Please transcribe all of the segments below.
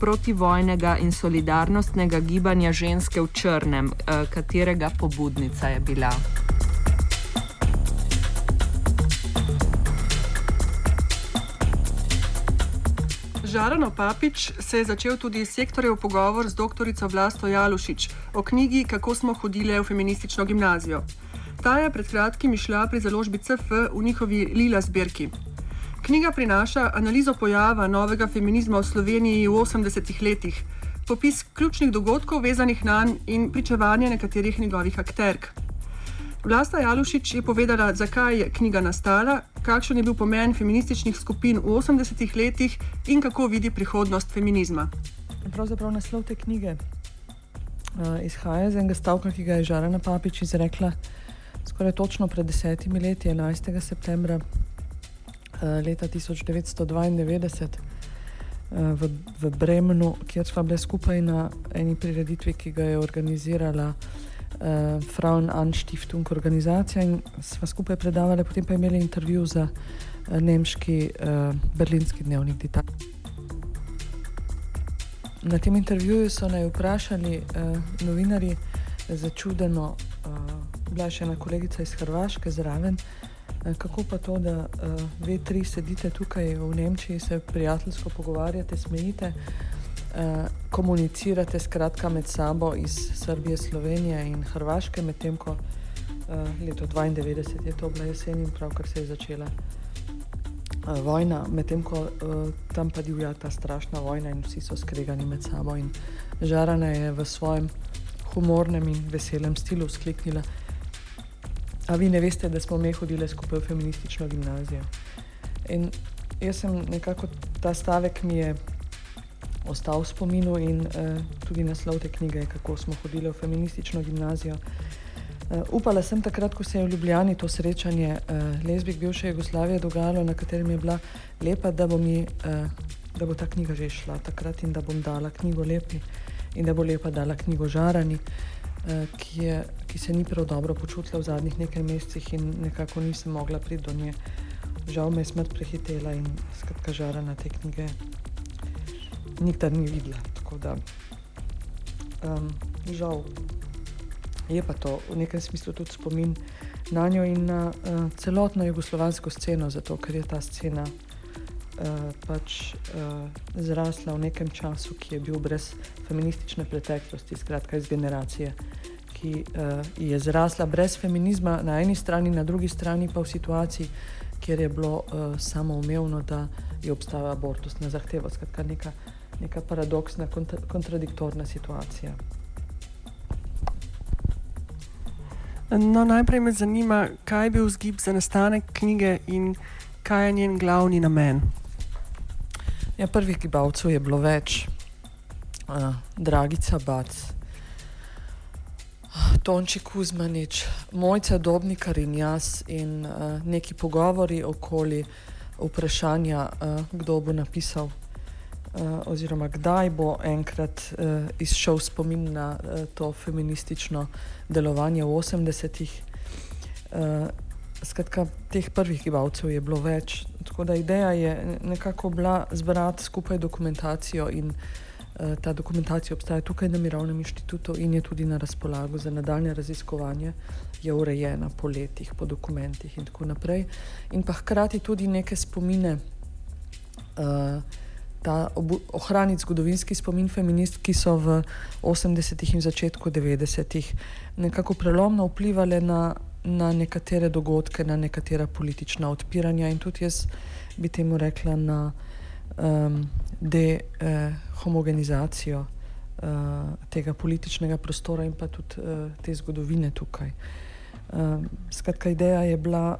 protivojnega in solidarnostnega gibanja Ženske v črnem, katerega pobudnica je bila. Žarano Papič se je začel tudi sektorjev pogovor z doktorico Vlasto Jalušič o knjigi Kako smo hodile v feministično gimnazijo. Ta je pred kratkim izšla pri založbi CF v njihovi Lila zbirki. Knjiga prinaša analizo pojava novega feminizma v Sloveniji v 80-ih letih, popis ključnih dogodkov vezanih nanj in pričevanje nekaterih njegovih akterk. Vlasta Jalušič je povedala, zakaj je knjiga nastala, kakšen je bil pomen feminističnih skupin v 80-ih letih in kako vidi prihodnost feminizma. Pravzaprav naslov te knjige izhaja iz enega stavka, ki ga je Žarana Papič izrekla skoraj točno pred 10 leti, 11. septembra leta 1992 v Bremenu, kjer sva bile skupaj na eni prireditvi, ki ga je organizirala Frauen-Anstiftung organizacija in sva skupaj predavali, potem pa imeli intervju za nemški berlinski dnevnik Die Tag. Na tem intervjuju so naj vprašali novinarji začudeno, bila še ena kolegica iz Hrvaške zraven, kako pa to, da ve tri sedite tukaj v Nemčiji, se prijateljsko pogovarjate, smejite, komunicirate skratka med sabo iz Srbije, Slovenije in Hrvaške, medtem ko leto 92 je to bila jesen in pravkar se je začela vojna, medtem ko tam pa divja ta strašna vojna in vsi so skregani med sabo in Žarana je v svojem humornem in veselem stilu vzkliknila: a vi ne veste, da smo me hodile skupaj v feministično gimnazijo? In jaz sem nekako, ta stavek mi je ostal v spominu in tudi naslov te knjige, Kako smo hodile v feministično gimnazijo. Upala sem takrat, ko se je v Ljubljani to srečanje lezbik bivše Jugoslavije dogajalo, na katerem je bila Lepa, da bo ta knjiga že šla takrat in da bom dala knjigo Lepi in da bo Lepa dala knjigo Žarani, ki se ni prav dobro počutila v zadnjih nekaj mesecih in nekako nisem mogla priti do nje. Žal me je smrt prehitela in skratka Žarana te knjige nikdar ni videla, tako da žal je pa to v nekem smislu tudi spomin na njo in na celotno jugoslovansko sceno, zato ker je ta scena zrasla v nekem času, ki je bil brez feministične preteklosti, skratka iz generacije, ki je zrasla brez feminizma na eni strani, na drugi strani pa v situaciji, kjer je bilo samoumevno, da je obstajal abortus na zahtevo, skratka neka paradoksna, kontradiktorna situacija. No, najprej me zanima, kaj je bil vzgib za nastanek knjige in kaj je njen glavni namen? Ja, prvih gibalcev je bilo več. Dragica Bac, Tonči Kuzmanič, Mojca Dobnikar in jaz in neki pogovori okoli vprašanja, kdo bo napisal oziroma kdaj bo enkrat izšel spomin na to feministično delovanje v 80-ih. Skratka, teh prvih gibalcev je bilo več, tako da ideja je nekako bila zbrati skupaj dokumentacijo in ta dokumentacija obstaja tukaj na Mirovnem inštitutu in je tudi na razpolago za nadaljnje raziskovanje, je urejena po letih, po dokumentih in tako naprej. In pa hkrati tudi neke spomine, ohraniti zgodovinski spomin feminist, ki so v 80-ih in začetku 90-ih nekako prelomno vplivali na nekatere dogodke, na nekatera politična odpiranja in tudi jaz bi temu rekla na dehomogenizacijo tega političnega prostora in pa tudi te zgodovine tukaj. Skratka, ideja je bila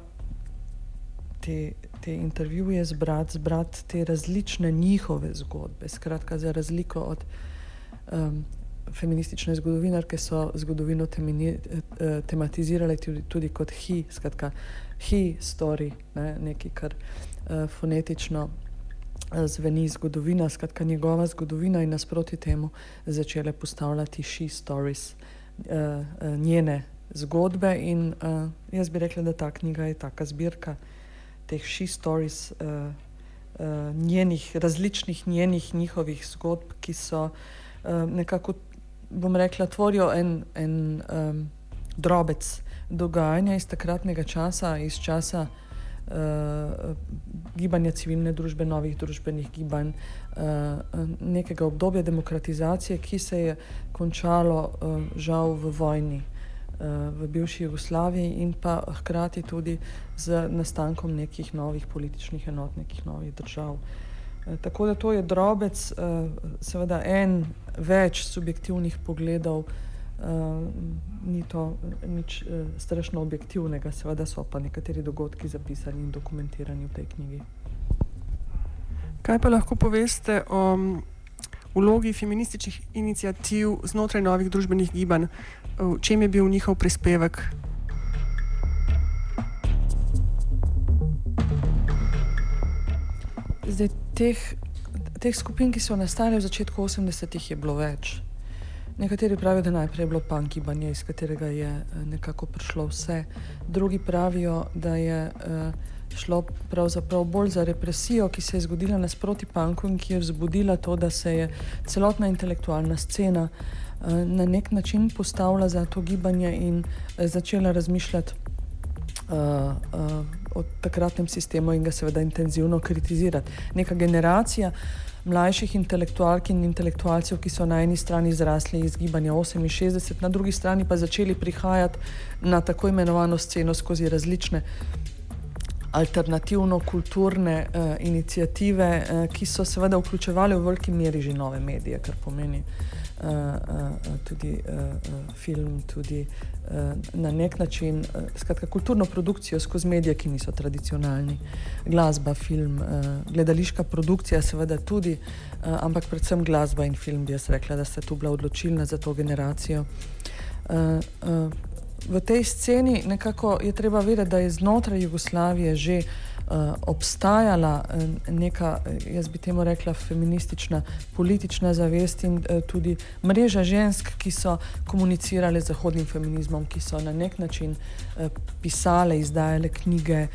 te intervjuje zbrati te različne njihove zgodbe. Skratka, za razliko od feministične zgodovinarke so zgodovino tematizirali tudi kot skratka, story, nekaj, kar fonetično zveni zgodovina, skratka njegova zgodovina in nasproti temu začele postavljati she stories, njene zgodbe in jaz bi rekla, da ta knjiga je taka zbirka teh she stories različnih njihovih zgodb, ki so nekako, bom rekla, tvorijo en drobec dogajanja iz takratnega časa, iz časa gibanja civilne družbe, novih družbenih gibanj, nekega obdobja demokratizacije, ki se je končalo žal v vojni v bivši Jugoslaviji in pa hkrati tudi z nastankom nekih novih političnih enot, nekih novih držav. Tako da to je drobec, seveda več subjektivnih pogledov, ni to nič strašno objektivnega, seveda so pa nekateri dogodki zapisani in dokumentirani v tej knjigi. Kaj pa lahko poveste o vlogi feminističnih iniciativ znotraj novih družbenih gibanj? V čem je bil njihov prispevek? Zdaj, teh skupin, ki so nastale v začetku 80-ih, je bilo več. Nekateri pravijo, da najprej je bilo punk gibanje, iz katerega je nekako prišlo vse. Drugi pravijo, da je šlo pravzaprav bolj za represijo, ki se je zgodila nasproti punku in ki je vzbudila to, da se je celotna intelektualna scena na nek način postavila za to gibanje in začela razmišljati o takratnem sistemu in ga seveda intenzivno kritizirati. Neka generacija mlajših intelektualk in intelektualcev, ki so na eni strani zrasli iz gibanja 68, na drugi strani pa začeli prihajati na tako imenovano sceno skozi različne alternativno-kulturne iniciative, ki so seveda vključevali v veliki meri že nove medije, kar pomeni tudi film, tudi na nek način, skratka, kulturno produkcijo skozi medije, ki niso tradicionalni. Glasba, film, gledališka produkcija seveda tudi, ampak predvsem glasba in film, bi jaz rekla, da sta tu bila odločilna za to generacijo. V tej sceni nekako je treba vedeti, da je znotraj Jugoslavije že obstajala neka, jaz bi temu rekla, feministična politična zavest in tudi mreža žensk, ki so komunicirale z zahodnim feminizmom, ki so na nek način pisale, izdajale knjige,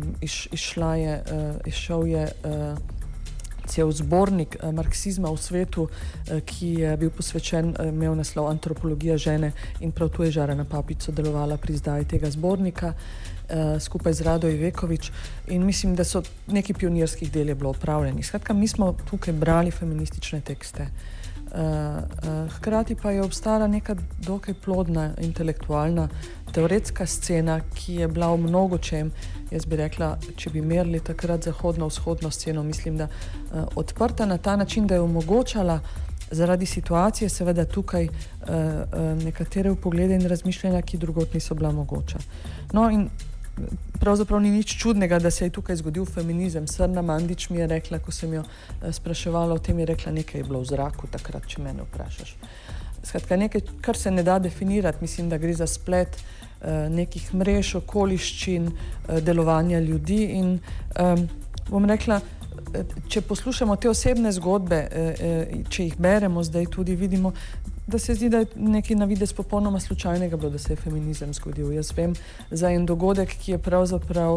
izšel je cel zbornik marksizma v svetu, ki je bil posvečen, imel naslov Antropologija žene in prav tu je Žarana Papič sodelovala pri izdaji tega zbornika skupaj z Rado Ivekovič in mislim, da so neki pionirskih del je bilo opravljeni. Skratka, mi smo tukaj brali feministične tekste. Hkrati pa je obstala neka dokaj plodna intelektualna teoretska scena, ki je bila v mnogočem, jaz bi rekla, če bi merili takrat zahodno-vzhodno sceno, mislim, da odprta na ta način, da je omogočala zaradi situacije seveda tukaj nekatere vpoglede in razmišljanja, ki drugot niso bila mogoča. No in pravzaprav ni nič čudnega, da se je tukaj zgodil feminizem. Srna Mandić mi je rekla, ko sem jo spraševala o tem, je rekla, nekaj je bilo v zraku takrat, če mene vprašaš. Skratka, nekaj, kar se ne da definirati, mislim, da gre za splet nekih mrež, okoliščin, delovanja ljudi in bom rekla, če poslušamo te osebne zgodbe, če jih beremo, zdaj tudi vidimo, da se zdi, da je nekaj na videz popolnoma slučajnega bilo, da se je feminizem zgodil. Jaz vem za en dogodek, ki je pravzaprav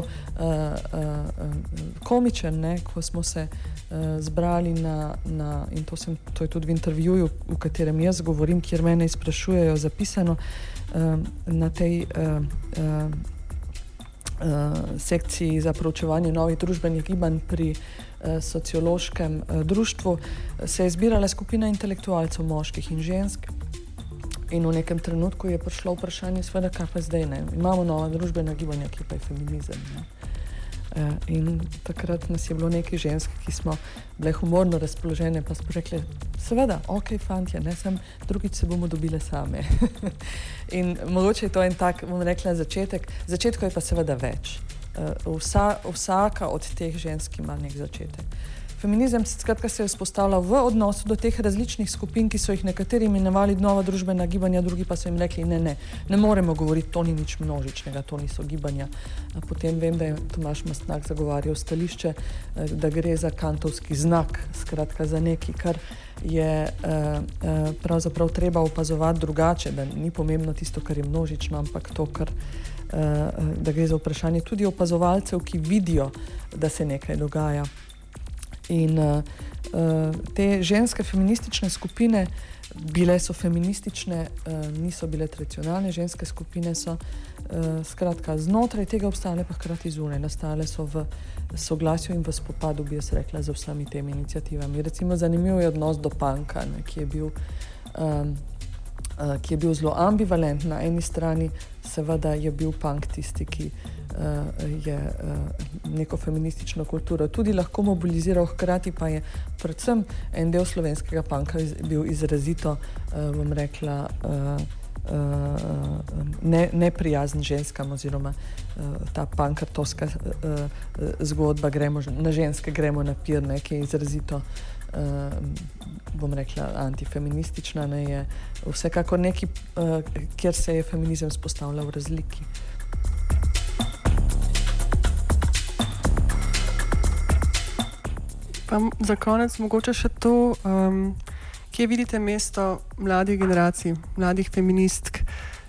komičen, ne, ko smo se zbrali in to je tudi v intervjuju, v katerem jaz govorim, kjer mene izprašujejo zapisano na tej sekciji za proučevanje novih družbenih gibanj pri sociološkem društvu, se je zbirala skupina intelektualcev, moških in žensk in v nekem trenutku je prišlo vprašanje, seveda, kaj pa zdaj, ne? Imamo nova družbena gibanja, ki pa je feminizem, ne? In takrat nas je bilo nekaj žensk, ki smo bile humorno razpoložene, pa smo rekli, seveda, ok, fantje, ne, drugič se bomo dobile same. In mogoče je to en tak, bom rekla, začetek. Začetkov je pa seveda več. Vsaka od teh žensk ima nek začetek. Feminizem skratka se je vzpostavljal v odnosu do teh različnih skupin, ki so jih nekateri imenovali nova družbena gibanja, drugi pa so jim rekli, ne moremo govoriti, to ni nič množičnega, to niso gibanja. Potem vem, da je Tomaž Mastnak zagovarjal stališče, da gre za kantovski znak, skratka za nekaj, kar je pravzaprav treba opazovati drugače, da ni pomembno tisto, kar je množično, ampak to, kar da gre za vprašanje tudi opazovalcev, ki vidijo, da se nekaj dogaja. In te ženske feministične skupine, bile so feministične, niso bile tradicionalne ženske skupine, so skratka znotraj tega obstale, pa hkrati zunaj. Nastale so v soglasju in v spopadu, bi jaz rekla, z vsemi temi iniciativami. Recimo zanimiv je odnos do punka, ki je bil zelo ambivalent. Na eni strani seveda je bil punk tisti, ki je neko feministično kulturo tudi lahko mobiliziral, hkrati pa je predvsem en del slovenskega punka bil izrazito, bom rekla, neprijazen ženskam, oziroma ta punkartovska zgodba na ženske gremo na pir, ki je izrazito, bom rekla, antifeministična, je vsekakor neki, kjer se je feminizem spostavljal v razliki. Pa za konec mogoče še to, kje vidite mesto mladih generacij, mladih feministk?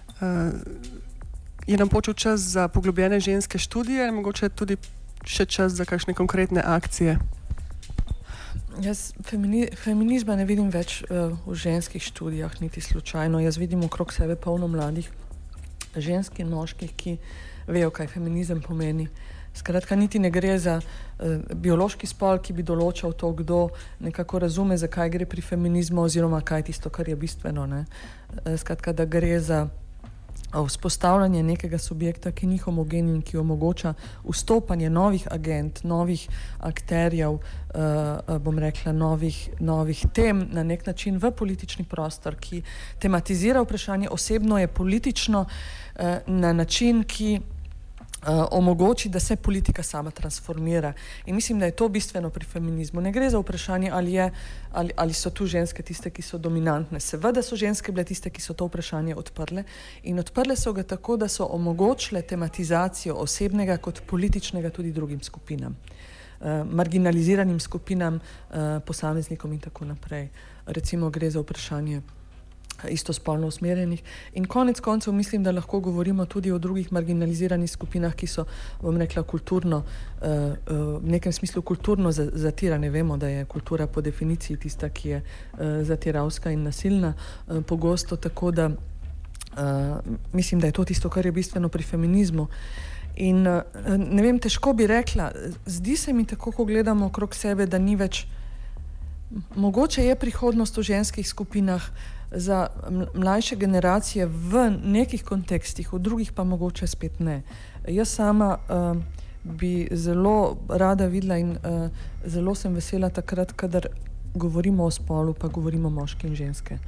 Je nam počel čas za poglobljene ženske študije, mogoče tudi še čas za kakšne konkretne akcije? Jaz feminizma ne vidim več v ženskih študijah, niti slučajno. Jaz vidim okrog sebe polno mladih žensk in moških, ki vejo, kaj feminizem pomeni. Skratka, niti ne gre za biološki spol, ki bi določal to, kdo nekako razume, zakaj gre pri feminizmu, oziroma kaj je tisto, kar je bistveno. Skratka, da gre za vzpostavljanje nekega subjekta, ki ni homogen in ki omogoča vstopanje novih agent, novih akterjev, bom rekla, novih tem na nek način v politični prostor, ki tematizira vprašanje osebno, je politično na način, ki omogoči, da se politika sama transformira. In mislim, da je to bistveno pri feminizmu. Ne gre za vprašanje, ali so tu ženske tiste, ki so dominantne. Seveda so ženske bile tiste, ki so to vprašanje odprle, in odprle so ga tako, da so omogočile tematizacijo osebnega kot političnega tudi drugim skupinam, marginaliziranim skupinam, posameznikom in tako naprej. Recimo gre za vprašanje istospolno usmerjenih. In konec koncev mislim, da lahko govorimo tudi o drugih marginaliziranih skupinah, ki so, bom rekla, kulturno, v nekem smislu kulturno zatirane. Vemo, da je kultura po definiciji tista, ki je zatiralska in nasilna pogosto, tako da mislim, da je to tisto, kar je bistveno pri feminizmu. In ne vem, težko bi rekla, zdi se mi tako, ko gledamo okrog sebe, da ni več, mogoče je prihodnost v ženskih skupinah za mlajše generacije v nekih kontekstih, v drugih pa mogoče spet ne. Jaz sama bi zelo rada videla in zelo sem vesela takrat, kadar govorimo o spolu, pa govorimo moški in ženske.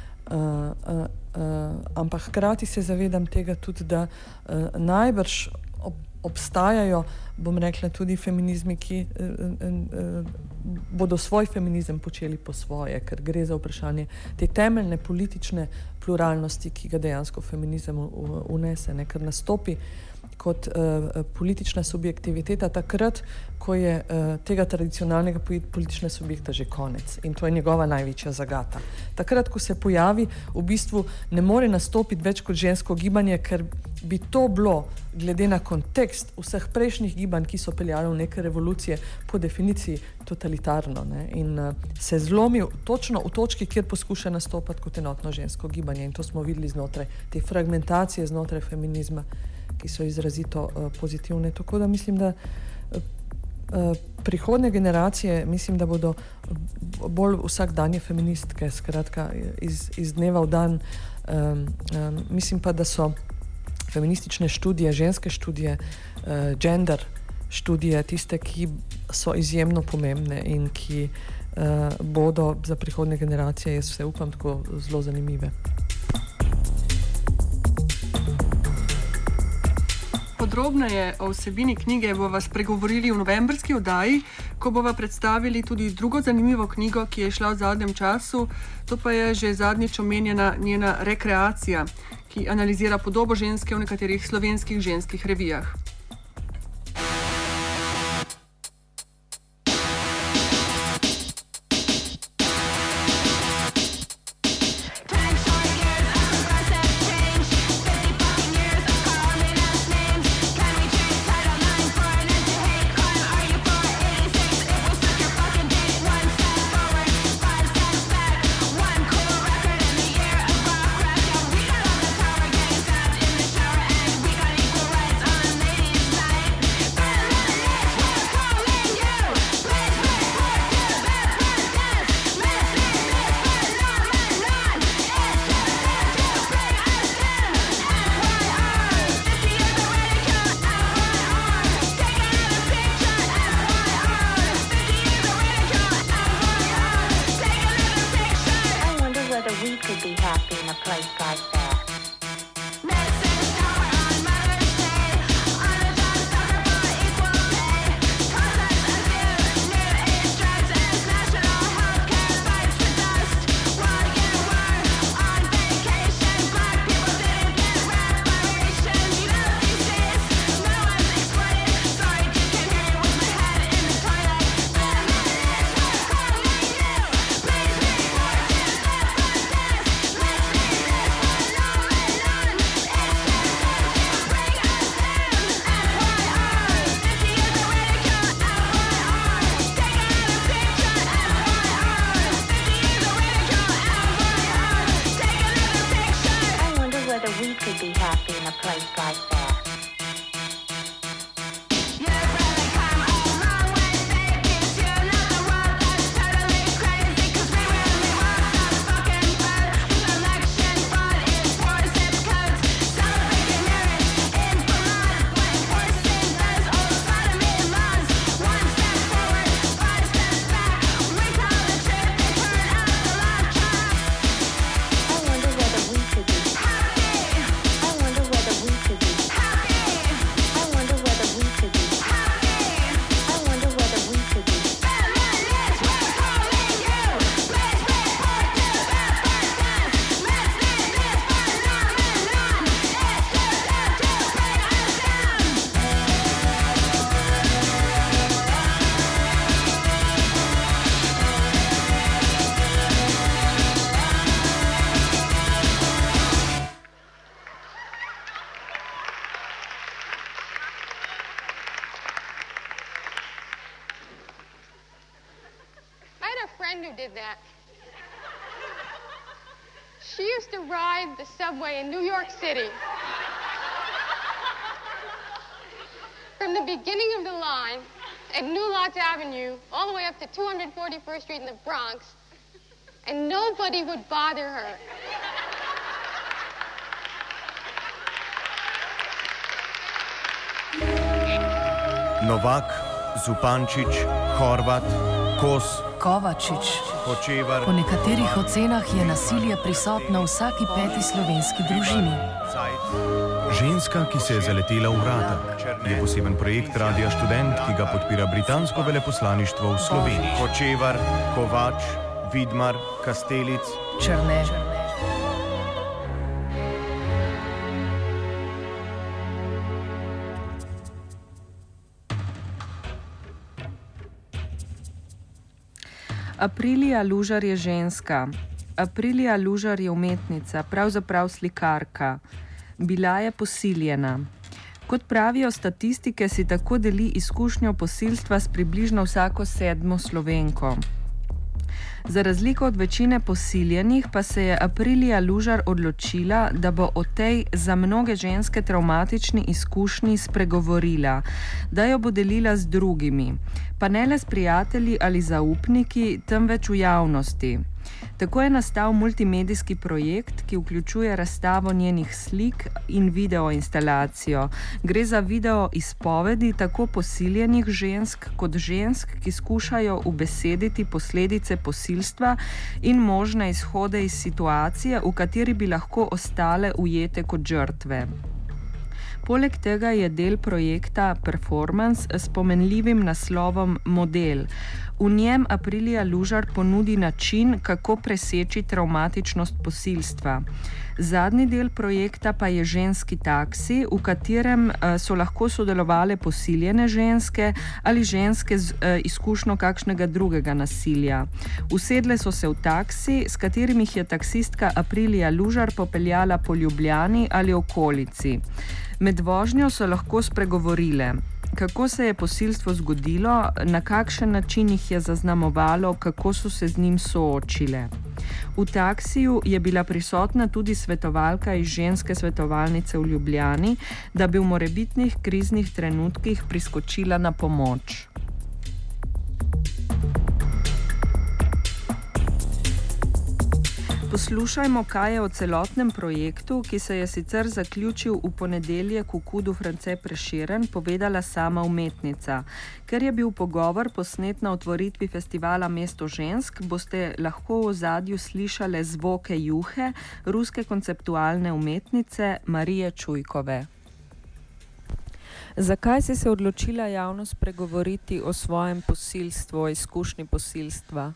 Ampak hkrati se zavedam tega tudi, da najbrž obstajajo, bom rekla, tudi feminizmi, ki bodo svoj feminizem počeli po svoje, ker gre za vprašanje te temeljne politične pluralnosti, ki ga dejansko feminizem unese, ker nastopi kot politična subjektiviteta takrat, ko je tega tradicionalnega političnega subjekta že konec. In to je njegova največja zagata. Takrat, ko se pojavi, v bistvu ne more nastopiti več kot žensko gibanje, ker bi to bilo, glede na kontekst vseh prejšnjih gibanj, ki so peljali v neke revolucije, po definiciji totalitarno. In se zlomi točno v točki, kjer poskuša nastopati kot enotno žensko gibanje. In to smo videli znotraj te fragmentacije, znotraj feminizma, ki so izrazito pozitivne. Tako da mislim, da prihodnje generacije, mislim, da bodo bolj vsakdanje feministke, skratka iz dneva v dan. Mislim pa, da so feministične študije, ženske študije, gender študije tiste, ki so izjemno pomembne in ki bodo za prihodnje generacije, jaz vse upam, tako zelo zanimive. Podrobneje o vsebini knjige bova spregovorili v novembrski oddaji, ko bova predstavili tudi drugo zanimivo knjigo, ki je šla v zadnjem času. To pa je že zadnjič omenjena njena Rekreacija, ki analizira podobo ženske v nekaterih slovenskih ženskih revijah. we could be happy in a place like that. She used to ride the subway in New York City. From the beginning of the line at New Lots Avenue all the way up to 241st Street in the Bronx, and nobody would bother her. Novak, Zupančič, Horvat, Kos, Kovačič. Hočevar. Po nekaterih ocenah je nasilje prisotno v vsaki peti slovenski družini. Ženska, ki se je zaletela v vrata, je poseben projekt Radia Študent, ki ga podpira britansko veleposlaništvo v Sloveniji. Hočevar, Kovač, Vidmar, Kastelic, Črne. Aprilija Lužar je ženska. Aprilija Lužar je umetnica, pravzaprav slikarka. Bila je posiljena. Kot pravijo statistike, si tako deli izkušnjo posilstva s približno vsako 7. Slovenko. Za razliko od večine posiljenih pa se je Aprilija Lužar odločila, da bo o tej za mnoge ženske travmatični izkušnji spregovorila, da jo bo delila z drugimi, pa ne le s prijatelji ali zaupniki, temveč v javnosti. Tako je nastal multimedijski projekt, ki vključuje razstavo njenih slik in videoinstalacijo. Gre za video izpovedi tako posiljenih žensk kot žensk, ki skušajo ubesediti posledice posilstva in možne izhode iz situacije, v kateri bi lahko ostale ujete kot žrtve. Poleg tega je del projekta Performance s pomenljivim naslovom Model. V njem Aprilija Lužar ponudi način, kako preseči travmatičnost posilstva. Zadnji del projekta pa je ženski taksi, v katerem so lahko sodelovale posiljene ženske ali ženske z izkušnjo kakšnega drugega nasilja. Usedle so se v taksi, s katerim jih je taksistka Aprilija Lužar popeljala po Ljubljani ali okolici. Med vožnjo so lahko spregovorile, kako se je posilstvo zgodilo, na kakšen način jih je zaznamovalo, kako so se z njim soočile. V taksiju je bila prisotna tudi svetovalka iz ženske svetovalnice v Ljubljani, da bi v morebitnih kriznih trenutkih priskočila na pomoč. Poslušajmo, kaj je o celotnem projektu, ki se je sicer zaključil v ponedeljek v KUD-u France Prešeren, povedala sama umetnica. Ker je bil pogovor posnet na otvoritvi festivala Mesto žensk, boste lahko v ozadju slišale zvoke juhe ruske konceptualne umetnice Marije Čujkove. Zakaj si se odločila javno spregovoriti o svojem posilstvu, o izkušnji posilstva?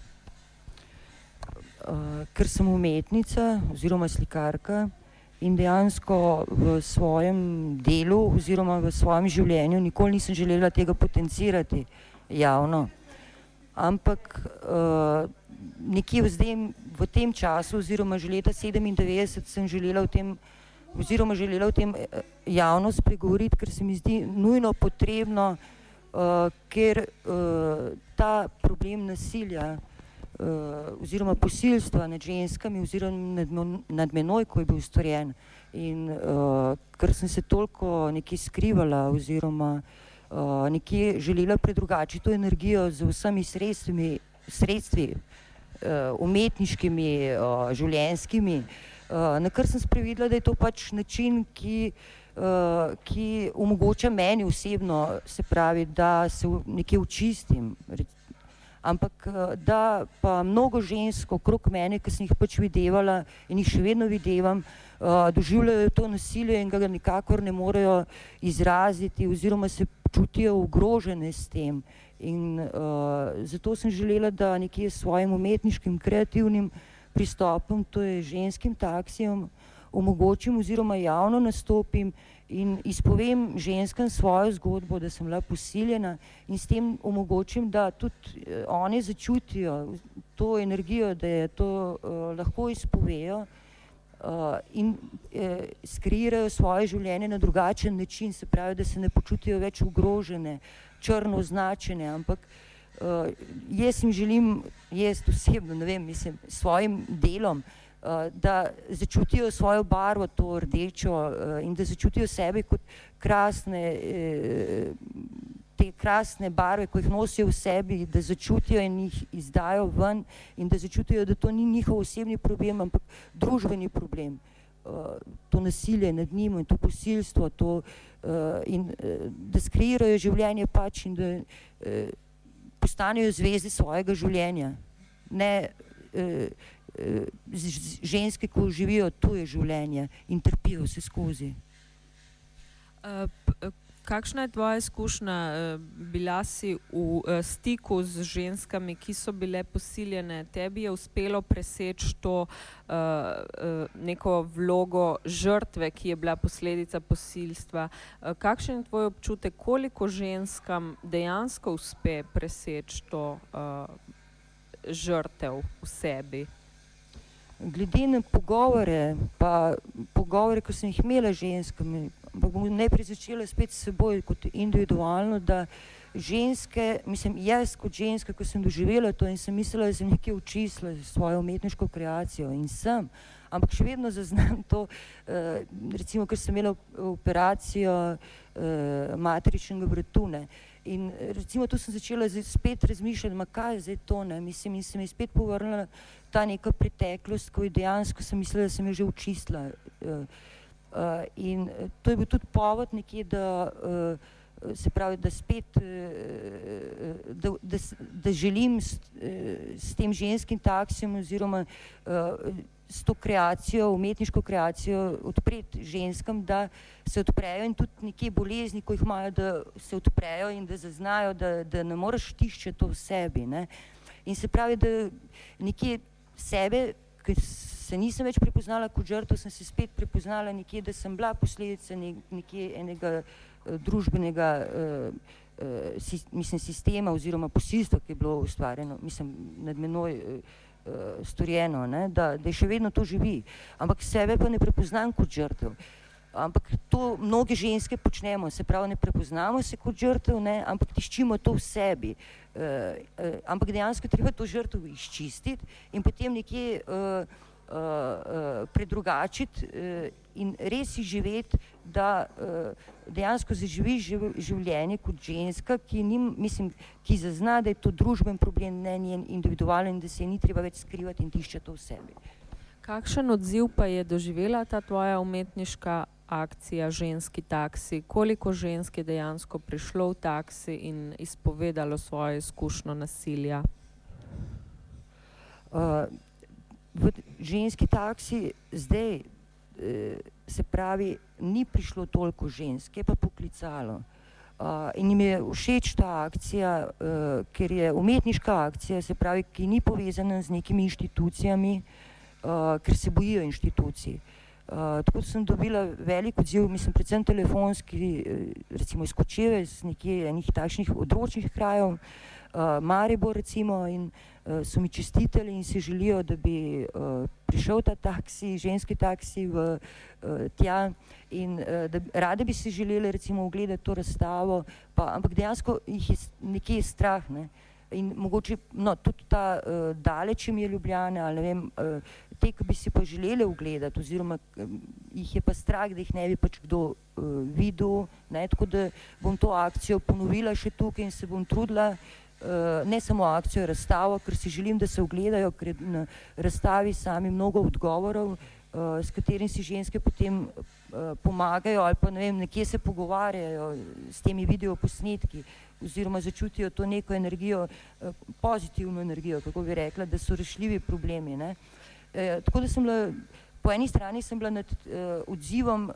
Ker sem umetnica oziroma slikarka in dejansko v svojem delu oziroma v svojem življenju nikoli nisem želela tega potencirati javno. Ampak nekje v tem času oziroma že leta 97 sem želela o tem javno spregovoriti, ker se mi zdi nujno potrebno, ker ta problem nasilja oziroma posilstva nad ženskami oziroma nad menoj, ko je bil storjen. In ker sem se toliko nekje skrivala oziroma nekje želela predrugačiti to energijo z vsemi sredstvi umetniškimi, življenjskimi, na kar sem sprevidela, da je to pač način, ki omogoča meni osebno, se pravi, da se nekje očistim. Ampak da pa mnogo žensk okrog mene, ki sem jih pač videvala in jih še vedno videvam, doživljajo to nasilje in ga nikakor ne morejo izraziti oziroma se čutijo ogrožene s tem. In zato sem želela, da nekje s svojim umetniškim, kreativnim pristopom, to je ženskim taksijem, omogočim oziroma javno nastopim in izpovem ženskam svojo zgodbo, da sem bila posiljena in s tem omogočim, da tudi one začutijo to energijo, da je to lahko izpovejo in skreirajo svoje življenje na drugačen način, se pravi, da se ne počutijo več ogrožene, črno označene, ampak jaz jim želim, jaz osebno, ne vem, mislim, svojim delom, da začutijo svojo barvo, to rdečo, in da začutijo sebe kot te krasne barve, ko jih nosijo v sebi, da začutijo in jih izdajo ven in da začutijo, da to ni njihov osebni problem, ampak družbeni problem. To nasilje nad njim in to posilstvo, in da skreirajo življenje pač in da postanejo zvezde svojega življenja. Ne ženske, ko živijo tuje življenje in trpijo vse skozi. Kakšna je tvoja izkušnja? Bila si v stiku z ženskami, ki so bile posiljene. Tebi je uspelo preseči to neko vlogo žrtve, ki je bila posledica posilstva. Kakšen je tvoj občutek, koliko ženskam dejansko uspe preseči to žrtev v sebi? Glede na pogovore, ko sem jih imela z ženskami, pa bom najprej začela spet s seboj kot individualno, da ženske, mislim, jaz kot ženska, ko sem doživela to in sem mislila, da sem nekaj očistila svojo umetniško kreacijo in sem, ampak še vedno zaznam to, recimo, ker sem imela operacijo matričnega vratu, ne. In recimo tu sem začela spet razmišljati, kaj je zdaj to, ne, mislim, in se mi je spet povrnila ta neka preteklost, ko je dejansko sem mislila, da sem jo že očistila. In to je bil tudi povod nekje, da se pravi, da spet, da želim s tem ženskim taksijem oziroma s to kreacijo, umetniško kreacijo odpreti ženskam, da se odprejo in tudi nekje bolezni, ko jih imajo, da se odprejo in da zaznajo, da ne moreš tiščeti to v sebi, ne. In se pravi, da nekje sebe, ker se nisem več prepoznala kot žrtev, sem se spet prepoznala nekje, da sem bila posledica nekje enega družbenega sistema oziroma posilstva, ki je bilo ustvarjeno, mislim, nad menoj storjeno, ne, da še vedno to živi. Ampak sebe pa ne prepoznam kot žrtev. Ampak to mnoge ženske počnemo, se pravi, ne prepoznamo se kot žrtev, ne, ampak tiščimo to v sebi. Ampak dejansko treba to žrtev izčistiti in potem nekje predrugačiti in res si živeti, da dejansko zaživiš življenje kot ženska, ki zazna, da je to družben problem, ne njen individualen, da se ni treba več skrivati in tiščati to v sebi. Kakšen odziv pa je doživela ta tvoja umetniška akcija Ženski taksi? Koliko žensk je dejansko prišlo v taksi in izpovedalo svojo izkušnjo nasilja? V Ženski taksi zdaj, se pravi, ni prišlo toliko žensk, je pa poklicalo. In jim je všeč ta akcija, ker je umetniška akcija, se pravi, ki ni povezana z nekimi inštitucijami, ker se bojijo inštitucij. Tako sem dobila velik odziv, mislim, predvsem telefonski, recimo iz Kočeve, iz nekje enih takšnih odročnih krajev, Maribor recimo, in so mi čestitali in si želijo, da bi prišel ta taksi, ženski taksi tja in da rade bi si želeli recimo ogledati to razstavo, ampak dejansko jih je nekje strah, ne. In mogoče, no, tudi ta daleč jim je Ljubljana, ali ne vem, te, ki bi si pa želeli ogledati, oziroma jih je pa strah, da jih ne bi pač kdo videl, ne, tako da bom to akcijo ponovila še tukaj in se bom trudila, ne samo akcijo, razstavo, ker si želim, da se ogledajo, ker je na razstavi sami mnogo odgovorov, s katerim si ženske potem pomagajo ali pa ne vem, nekje se pogovarjajo s temi videoposnetki oziroma začutijo to neko energijo, pozitivno energijo, kako bi rekla, da so rešljivi problemi, ne. Tako da sem bila, po eni strani sem bila nad odzivom,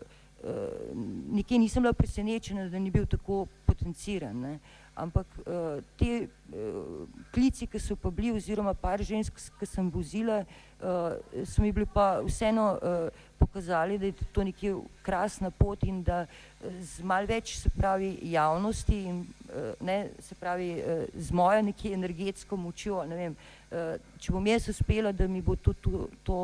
nekje nisem bila presenečena, da ni bil tako potenciran, ne. Ampak te klici, ki so pa bili, oziroma par žensk, ki sem vozila, so mi bili pa vseeno pokazali, da je to nekje krasna pot in da z malo več, se pravi, javnosti in ne, se pravi, z mojo nekje energetsko močjo, ne vem, če bom jaz uspela, da mi bo to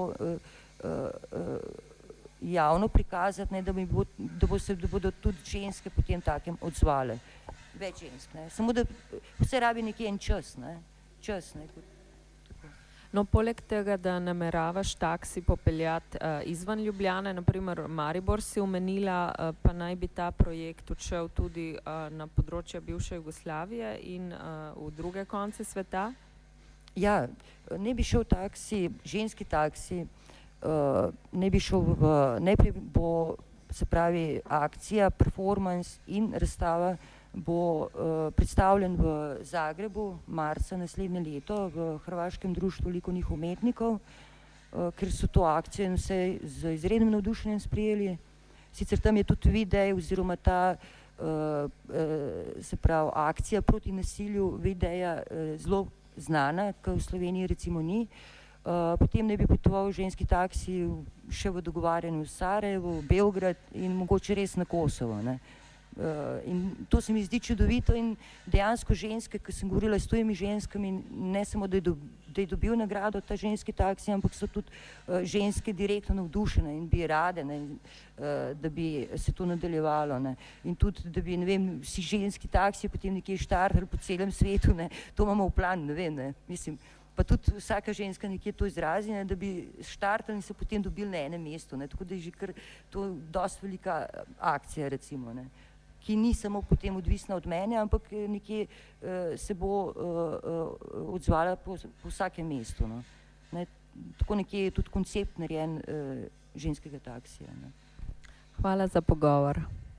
javno prikazati, ne, da bodo tudi ženske potem takem odzvale. Več žensk, ne. Samo da vse rabi nekje en čas, ne. Čas, ne. No, poleg tega, da nameravaš taksi popeljati izven Ljubljane, naprimer Maribor si omenila, pa naj bi ta projekt odšel tudi na področje bivše Jugoslavije in v druge konce sveta? Ja, ne bi šel taksi, ženski taksi, ne bi šel najprej bo, se pravi, akcija, performance in razstava bo predstavljen v Zagrebu marca naslednje leto v Hrvaškem društvu likovnih umetnikov, ker so to akcije in vse z izrednim navdušenjem sprejeli. Sicer tam je tudi Videj oziroma ta se pravi akcija proti nasilju Videja zelo znana, ki v Sloveniji recimo ni. Potem ne bi potoval ženski taksi še v dogovarjanju v Sarajevo, v Beograd in mogoče res na Kosovo, ne. In to se mi zdi čudovito in dejansko ženske, ki sem govorila s tujimi ženskami, ne samo, da je dobil nagrado ta ženski taksi, ampak so tudi ženske direktno navdušene in bi rade, ne, da bi se to nadaljevalo, ne. In tudi, da bi, ne vem, vsi ženski taksi potem nekje štartali po celem svetu, ne, to imamo v planu, ne vem, ne, mislim, pa tudi vsaka ženska nekje to izrazi, ne, da bi štartali in se potem dobili na enem mestu, ne, tako da je že kar to dosti velika akcija, recimo, ne, ki ni samo potem odvisna od mene, ampak nekje se bo odzvala po vsakem mestu, no. Ne, tako nekje je tudi koncept narejen ženskega taksija, ne. Hvala za pogovor.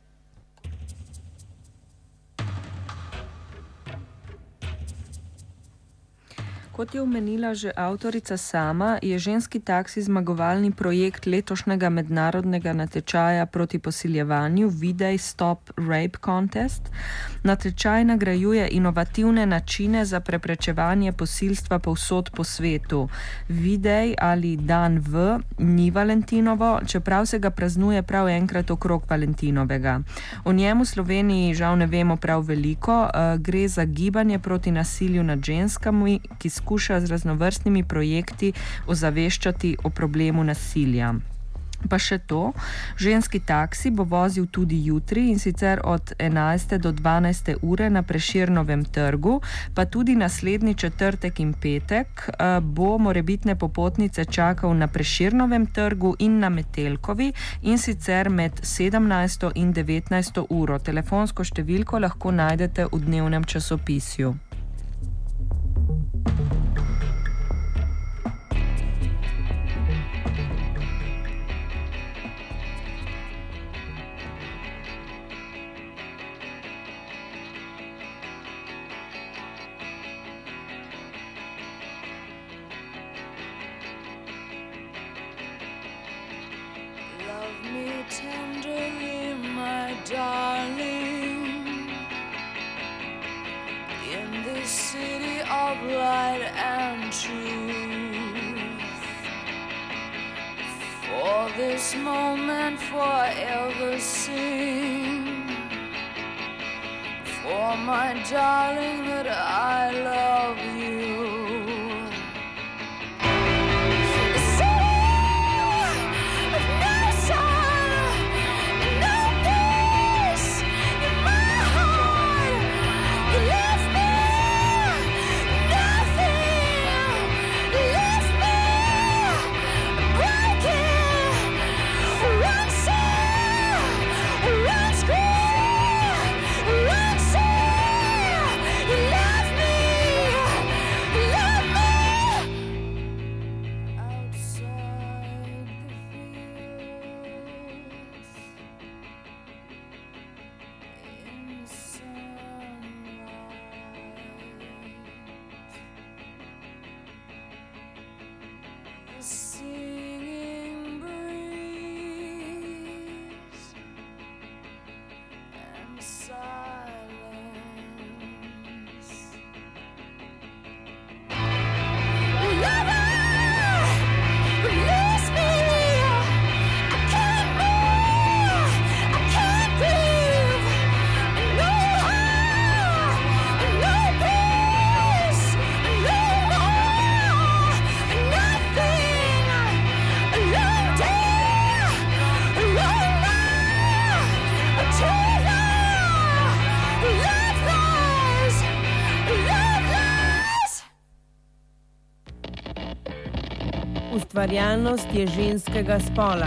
Kot je omenila že avtorica sama, je ženski taksi zmagovalni projekt letošnjega mednarodnega natečaja proti posiljevanju Videj Stop Rape Contest. Natečaj nagrajuje inovativne načine za preprečevanje posilstva povsod po svetu. Videj ali Dan V ni Valentinovo, čeprav se ga praznuje prav enkrat okrog Valentinovega. O njemu v Sloveniji žal ne vemo prav veliko, gre za gibanje proti nasilju nad ženskami, ki skuša z raznovrstnimi projekti ozaveščati o problemu nasilja. Pa še to, ženski taksi bo vozil tudi jutri in sicer od 11. do 12. ure na Prešernovem trgu, pa tudi naslednji četrtek in petek bo morebitne popotnice čakal na Prešernovem trgu in na Metelkovi in sicer med 17. in 19. uro. Telefonsko številko lahko najdete v dnevnem časopisju. light and truth. For this moment forever sing. For my darling that I love you. Ustvarjalnost je ženskega spola.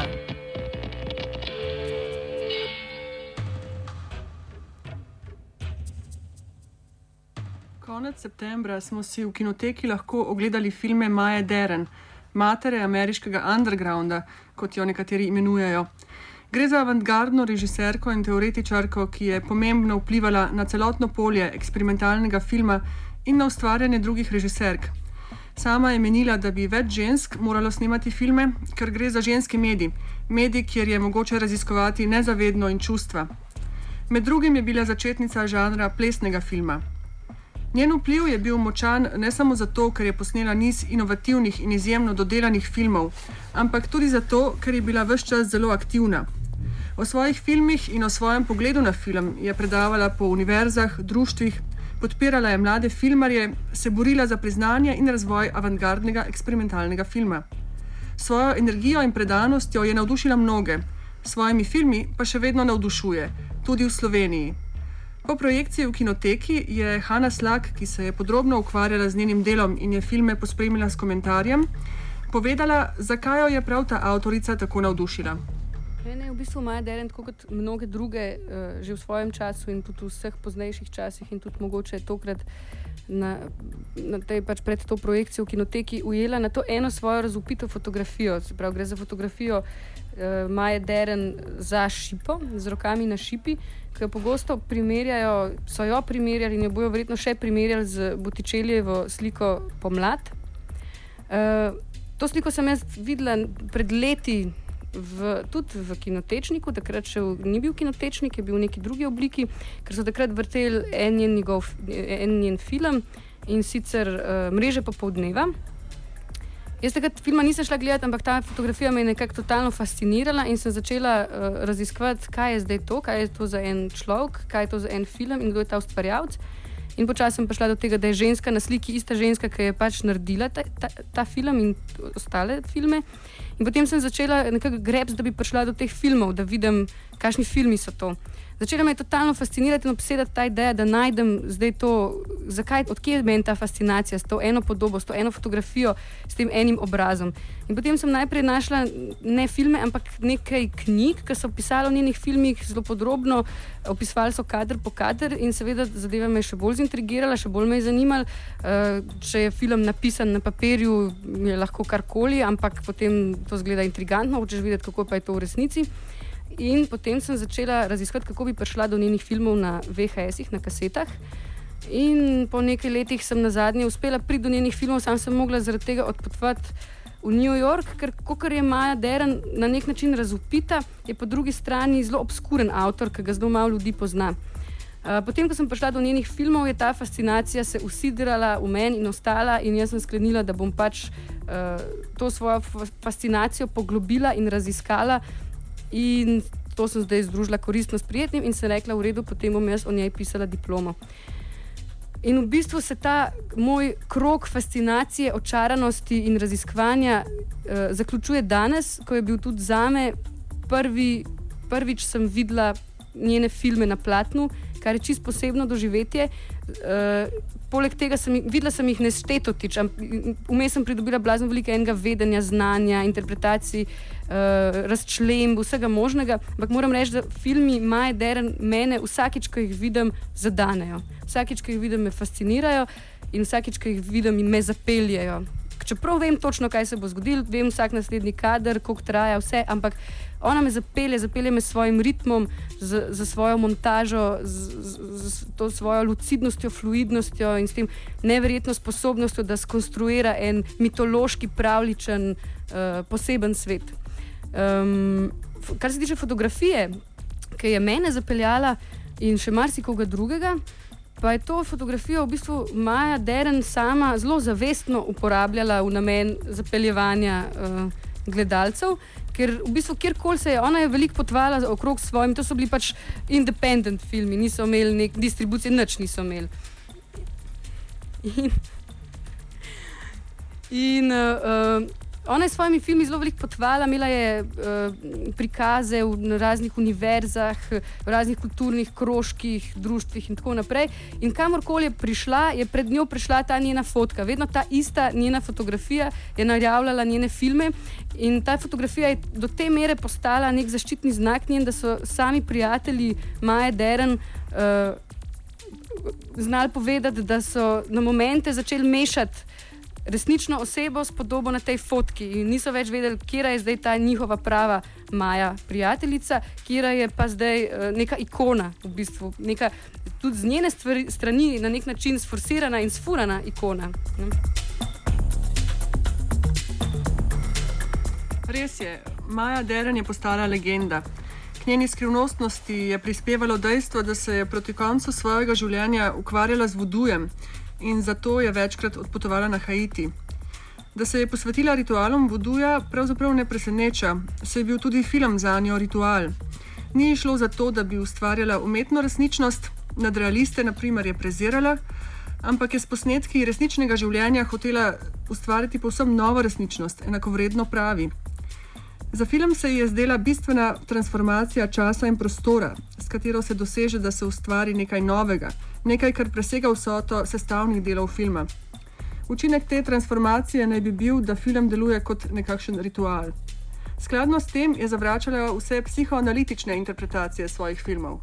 Konec septembra smo si v kinoteki lahko ogledali filme Maje Deren, matere ameriškega undergrounda, kot jo nekateri imenujejo. Gre za avantgardno režiserko in teoretičarko, ki je pomembno vplivala na celotno polje eksperimentalnega filma in na ustvarjanje drugih režiserk. Sama je menila, da bi več žensk moralo snemati filme, ker gre za ženski medij, kjer je mogoče raziskovati nezavedno in čustva. Med drugim je bila začetnica žanra plesnega filma. Njen vpliv je bil močan ne samo zato, ker je posnela niz inovativnih in izjemno dodelanih filmov, ampak tudi zato, ker je bila ves čas zelo aktivna. O svojih filmih in o svojem pogledu na film je predavala po univerzah, društvih, podpirala je mlade filmarje, se borila za priznanje in razvoj avantgardnega eksperimentalnega filma. Svojo energijo in predanostjo je navdušila mnoge, s svojimi filmi pa še vedno navdušuje, tudi v Sloveniji. Po projekciji v kinoteki je Hanna Slak, ki se je podrobno ukvarjala z njenim delom in je filme pospremila s komentarjem, povedala, zakaj jo je prav ta avtorica tako navdušila. Mene je v bistvu Maja Deren, tako kot mnoge druge, že v svojem času in tudi v vseh poznejših časih in tudi mogoče tokrat pred to projekcijo v kinoteki ujela na to eno svojo razvpito fotografijo. Se pravi, gre za fotografijo Maje Deren za šipo, z rokami na šipi, ki jo pogosto primerjajo, so jo primerjali in jo bojo verjetno še primerjali z Botticellijevo sliko Pomlad. To sliko sem jaz videla pred leti tudi v kinotečniku, takrat še ni bil kinotečnik, je bil v neki drugi obliki, ker so takrat vrteli en njen film in sicer Mreže popoldneva. Jaz takrat filma nisem šla gledati, ampak ta fotografija me je nekako totalno fascinirala in sem začela raziskovati, kaj je zdaj to, kaj je to za en človek, kaj je to za en film in kdo je ta ustvarjalec. In počasi sem prišla do tega, da je ženska na sliki ista ženska, ki je pač naredila ta film in ostale filme. In potem sem začela nekako grebs, da bi prišla do teh filmov, da vidim, kakšni filmi so to. Začela me je totalno fascinirati in obsedati ta ideja, da najdem zdaj to, odkje je meni ta fascinacija s to eno podobo, s to eno fotografijo, s tem enim obrazom. In potem sem najprej našla ne filme, ampak nekaj knjig, ki so pisali o njenih filmih zelo podrobno, opisovali so kader po kader in seveda zadeva me je še bolj zintrigirala, še bolj me je zanimala. Če je film napisan na papirju, je lahko karkoli, ampak potem to zgleda intrigantno, hočeš videti, kako pa je to v resnici. In potem sem začela raziskovati, kako bi prišla do njenih filmov na VHS-ih, na kasetah. In po nekaj letih sem nazadnje uspela priti do njenih filmov, sam sem mogla zaradi tega odpotovati v New York, ker kakor je Maja Deren na nek način razvpita, je po drugi strani zelo obskuren avtor, ki ga zelo malo ljudi pozna. Potem, ko sem prišla do njenih filmov, je ta fascinacija se usidrala v meni in ostala in jaz sem sklenila, da bom pač to svojo fascinacijo poglobila in raziskala in to sem zdaj združila koristno s prijetnim in se rekla, v redu, potem bom jaz o njej pisala diplomo. In v bistvu se ta moj krog fascinacije, očaranosti in raziskovanja zaključuje danes, ko je bil tudi zame prvič sem videla njene filme na platnu, kar je čisto posebno doživetje. Poleg tega videla sem jih neštetotič, vmes sem pridobila blazno veliko enega vedenja, znanja, interpretacij, razčlemb, vsega možnega, ampak moram reči, da filmi Maje Deren mene vsakič, ko jih vidim, zadanejo. Vsakič, ko jih vidim, me fascinirajo in vsakič, ko jih vidim, me zapeljejo. Čeprav vem točno, kaj se bo zgodilo, vem vsak naslednji kader, koliko traja vse, ampak ona me zapelje me s svojim ritmom, z svojo montažo, z to svojo lucidnostjo, fluidnostjo in s tem neverjetno sposobnostjo, da skonstruira en mitološki, pravličen, poseben svet. Kar se tiče fotografije, ki je mene zapeljala in še marsikoga drugega, pa je to fotografijo v bistvu Maja Deren sama zelo zavestno uporabljala v namen zapeljevanja gledalcev, ker v bistvu kjerkoli se je, ona je veliko potovala okrog svojim, to so bili pač independent filmi, niso imeli nek distribucije, nič niso imeli. In ona je s svojimi filmi zelo veliko potovala, imela je prikaze v raznih univerzah, v raznih kulturnih krožkih, društvih in tako naprej. In kamorkoli je prišla, je pred njo prišla ta njena fotka. Vedno ta ista njena fotografija je najavljala njene filme in ta fotografija je do te mere postala nek zaščitni znak njen, da so sami prijatelji Maje Deren znali povedati, da so na momente začeli mešati resnično osebo s podobo na tej fotki in niso več vedeli, kjera je zdaj ta njihova prava Maja prijateljica, kjera je pa zdaj neka ikona, v bistvu, neka tudi z njene strani na nek način sforsirana in sfurana ikona. Res je, Maja Deren je postala legenda. K njeni skrivnostnosti je prispevalo dejstvo, da se je proti koncu svojega življenja ukvarjala z vudujem, in zato je večkrat odpotovala na Haiti. Da se je posvetila ritualom vuduja, pravzaprav ne preseneča, saj je bil tudi film zanjo ritual. Ni šlo za to, da bi ustvarjala umetno resničnost, nadrealiste na primer je prezirala, ampak je s posnetki resničnega življenja hotela ustvariti povsem novo resničnost, enakovredno pravi. Za film se je zdela bistvena transformacija časa in prostora, s katero se doseže, da se ustvari nekaj novega, nekaj, kar presega vsoto sestavnih delov filma. Učinek te transformacije naj bi bil, da film deluje kot nekakšen ritual. Skladno s tem je zavračala vse psihoanalitične interpretacije svojih filmov.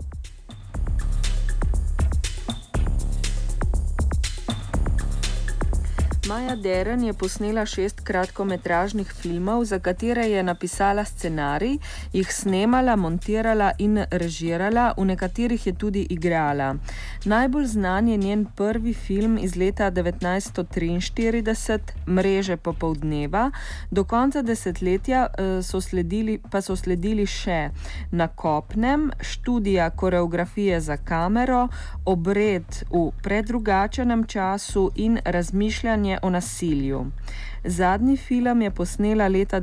Maja Deren je posnela 6 kratkometražnih filmov, za katere je napisala scenarij, jih snemala, montirala in režirala, v nekaterih je tudi igrala. Najbolj znan je njen prvi film iz leta 1943, Mreže popoldneva. Do konca desetletja so sledili še Na kopnem, študija koreografije za kamero, Obred v predrugačenem času in Razmišljanje o nasilju. Zadnji film je posnela leta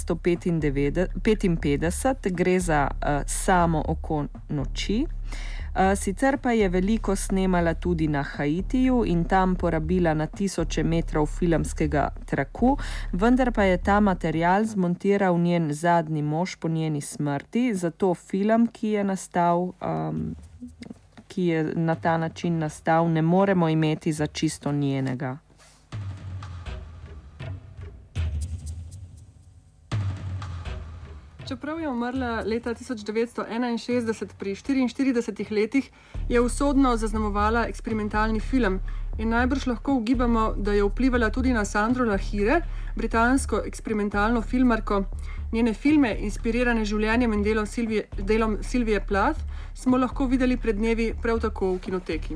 1955, gre za Samo oko noči. Sicer pa je veliko snemala tudi na Haitiju in tam porabila na tisoče metrov filmskega traku, vendar pa je ta material zmontiral njen zadnji mož po njeni smrti, zato film, ki je na ta način nastal, ne moremo imeti za čisto njenega. Čeprav je umrla leta 1961 pri 44 letih, je usodno zaznamovala eksperimentalni film in najbrž lahko ugibamo, da je vplivala tudi na Sandro Lahire, britansko eksperimentalno filmarko. Njene filme, inspirirane življenjem in delom Sylvie Plath, smo lahko videli pred dnevi prav tako v kinoteki.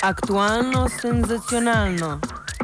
Aktualno, senzacionalno.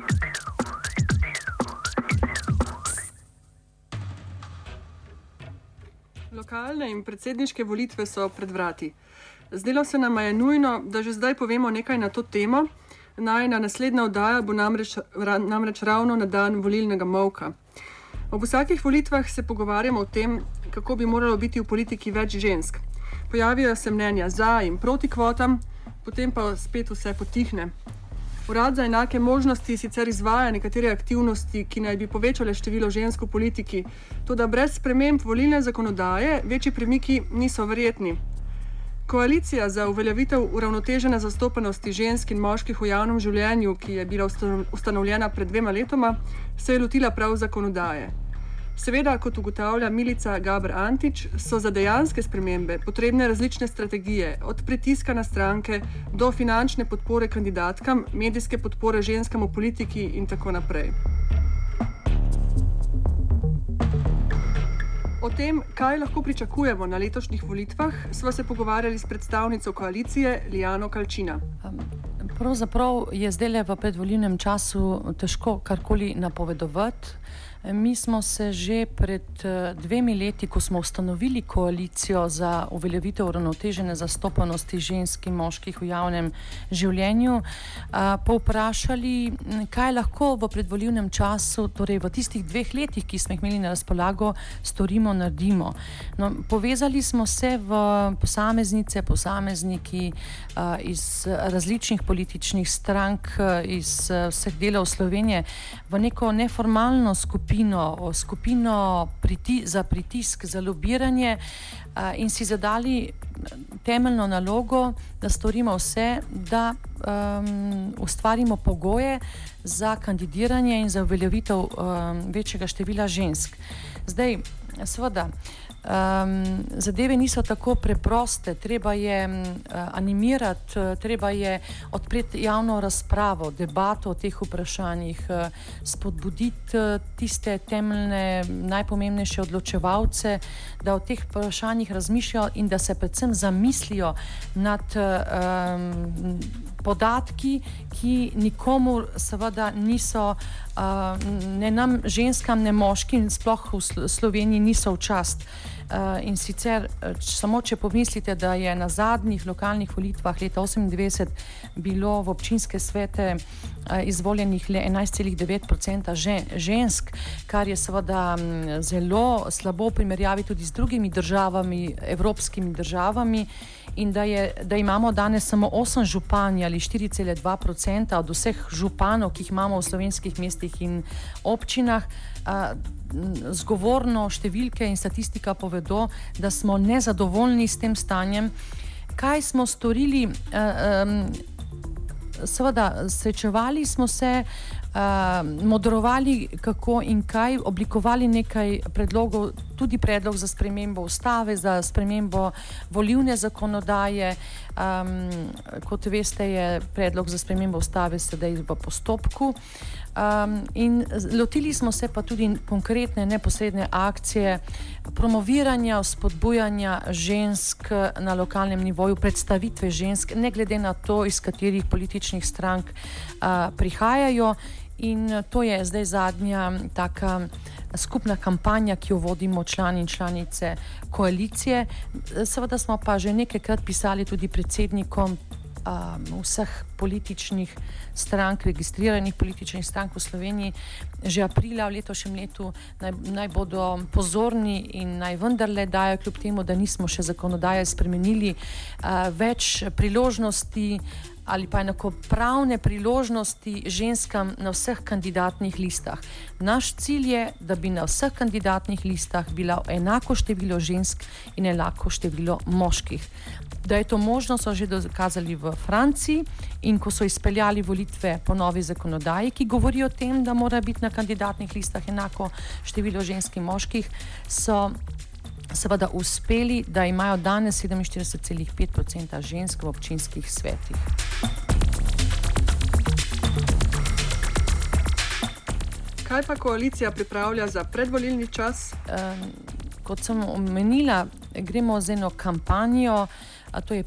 Lokalne in predsedniške volitve so pred vrati. Zdelo se nam je nujno, da že zdaj povemo nekaj na to temo. Najina naslednja oddaja bo namreč ravno na dan volilnega molka. Ob vsakih volitvah se pogovarjamo o tem, kako bi moralo biti v politiki več žensk. Pojavijo se mnenja za in proti kvotam, potem pa spet vse potihne. Urad za enake možnosti sicer izvaja nekatere aktivnosti, ki naj bi povečale število žensk v politiki, toda brez sprememb volilne zakonodaje večji premiki niso verjetni. Koalicija za uveljavitev uravnotežene zastopanosti žensk in moških v javnem življenju, ki je bila ustanovljena pred 2 letoma, se je lotila prav zakonodaje. Seveda, kot ugotavlja Milica Gaber Antič, so za dejanske spremembe potrebne različne strategije, od pritiska na stranke do finančne podpore kandidatkam, medijske podpore ženskam v politiki in tako naprej. O tem, kaj lahko pričakujemo na letošnjih volitvah, sva se pogovarjali s predstavnico koalicije Lijano Kalčina. Pravzaprav je zdaj v predvolilnem času težko karkoli napovedovati. Mi smo se že pred 2 leti, ko smo ustanovili koalicijo za uveljavitev uravnotežene zastopanosti žensk in moških v javnem življenju, povprašali, kaj lahko v predvolilnem času, torej v tistih 2 letih, ki smo jih imeli na razpolago, storimo, naredimo. No, povezali smo se v posamezniki iz različnih političnih strank, iz vseh delov Slovenije, v neko neformalno skupino za pritisk, za lobiranje in si zadali temeljno nalogo, da storimo vse, da ustvarimo pogoje za kandidiranje in za uveljavitev večjega števila žensk. Zdaj, seveda, zadeve niso tako preproste, treba je animirati, treba je odpreti javno razpravo, debato o teh vprašanjih, spodbuditi tiste temeljne, najpomembnejše odločevalce, da o teh vprašanjih razmišljajo in da se predvsem zamislijo nad podatki, ki nikomur seveda niso, ne nam ženskam, ne moškim, sploh v Sloveniji niso v čast. In sicer, samo če pomislite, da je na zadnjih lokalnih volitvah leta 1998 bilo v občinske svete izvoljenih le 11,9% žensk, kar je seveda zelo slabo v primerjavi tudi z drugimi državami, evropskimi državami, in da imamo danes samo 8 županj ali 4,2% od vseh županov, ki jih imamo v slovenskih mestih in občinah. Zgovorno številke in statistika povedo, da smo nezadovoljni s tem stanjem. Kaj smo storili? Seveda, srečevali smo se, moderovali kako in kaj, oblikovali nekaj predlogov, tudi predlog za spremembo ustave, za spremembo volilne zakonodaje. Kot veste, je predlog za spremembo ustave sedaj v postopku. In lotili smo se pa tudi konkretne neposredne akcije promoviranja, spodbujanja žensk na lokalnem nivoju, predstavitve žensk, ne glede na to, iz katerih političnih strank prihajajo. In to je zdaj zadnja taka skupna kampanja, ki jo vodimo člani in članice koalicije. Seveda smo pa že nekajkrat pisali tudi predsednikom vseh političnih strank, registriranih političnih strank v Sloveniji, že aprila v letošnjem letu, naj bodo pozorni in naj vendarle dajo, kljub temu, da nismo še zakonodaje spremenili, več priložnosti ali pa enakopravne priložnosti ženskam na vseh kandidatnih listah. Naš cilj je, da bi na vseh kandidatnih listah bila enako število žensk in enako število moških. Da je to možno, so že dokazali v Franciji, in ko so izpeljali volitve po novi zakonodaji, ki govori o tem, da mora biti na kandidatnih listah enako število žensk in moških, so seveda uspeli, da imajo danes 47,5% žensk v občinskih svetih. Kaj pa koalicija pripravlja za predvolilni čas? Kot sem omenila, gremo z eno kampanjo, to je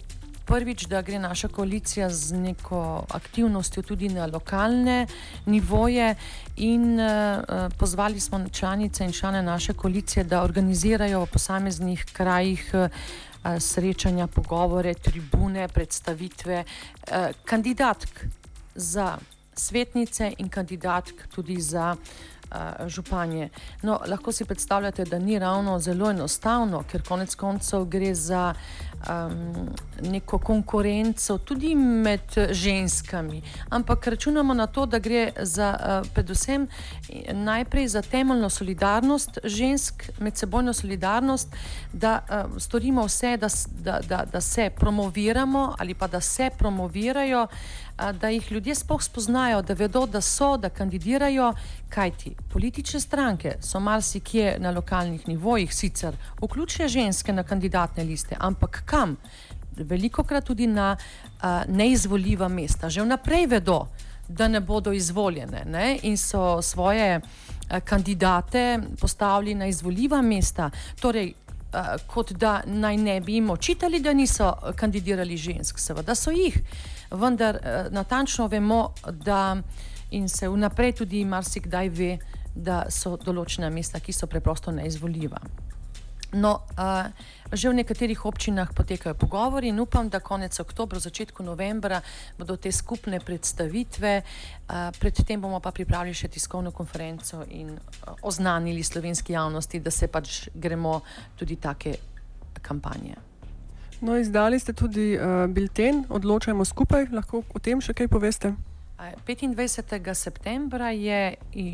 prvič, da gre naša koalicija z neko aktivnostjo tudi na lokalne nivoje in pozvali smo članice in člane naše koalicije, da organizirajo v posameznih krajih srečanja, pogovore, tribune, predstavitve kandidatk za svetnice in kandidatk tudi za županje. No, lahko si predstavljate, da ni ravno zelo enostavno, ker konec koncev gre za neko konkurenco tudi med ženskami, ampak računamo na to, da gre za predvsem najprej za temeljno solidarnost žensk, medsebojno solidarnost, da storimo vse, da se promoviramo ali pa da se promovirajo, da jih ljudje sploh spoznajo, da vedo, da so, da kandidirajo, kajti politične stranke so marsikje na lokalnih nivojih sicer vključijo ženske na kandidatne liste, ampak kam? Velikokrat tudi na neizvoljiva mesta. Že vnaprej vedo, da ne bodo izvoljene, ne? In so svoje kandidate postavili na izvoljiva mesta, torej kot da naj ne bi jim očitali, da niso kandidirali žensk, seveda so jih, vendar natančno vemo, da in se vnaprej tudi marsikdaj ve, da so določena mesta, ki so preprosto neizvoljiva. No, že v nekaterih občinah potekajo pogovori in upam, da konec oktobra, začetku novembra bodo te skupne predstavitve, predtem bomo pa pripravili še tiskovno konferenco in oznanili slovenski javnosti, da se pač gremo tudi take kampanje. No, izdali ste tudi bilten, odločajmo skupaj, lahko o tem še kaj poveste? 25. septembra je